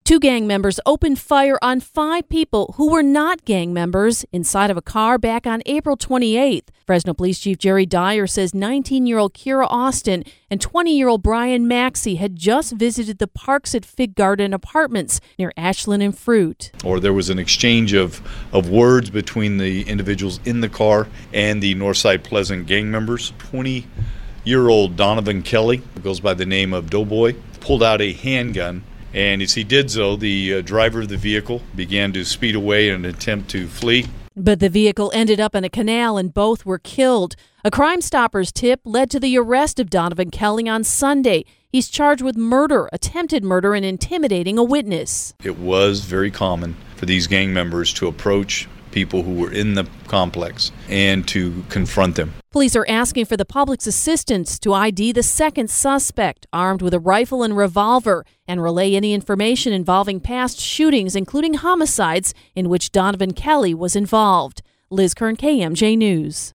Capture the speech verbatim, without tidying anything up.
Two gang members opened fire on five people who were not gang members inside of a car back on April twenty-eighth. Fresno Police Chief Jerry Dyer says nineteen-year-old Kira Austin and twenty-year-old Brian Maxey had just visited the Parks at Fig Garden Apartments near Ashland and Fruit. Or there was an exchange of, of words between the individuals in the car and the Northside Pleasant gang members. twenty-year-old Donovan Kelly, who goes by the name of Doughboy, pulled out a handgun. And as he did so, the uh, driver of the vehicle began to speed away in an attempt to flee. But the vehicle ended up in a canal and both were killed. A Crime Stoppers tip led to the arrest of Donovan Kelly on Sunday. He's charged with murder, attempted murder, and intimidating a witness. It was very common for these gang members to approach people who were in the complex and to confront them. Police are asking for the public's assistance to I D the second suspect, armed with a rifle and revolver, and relay any information involving past shootings, including homicides, in which Donovan Kelly was involved. Liz Kern, K M J News.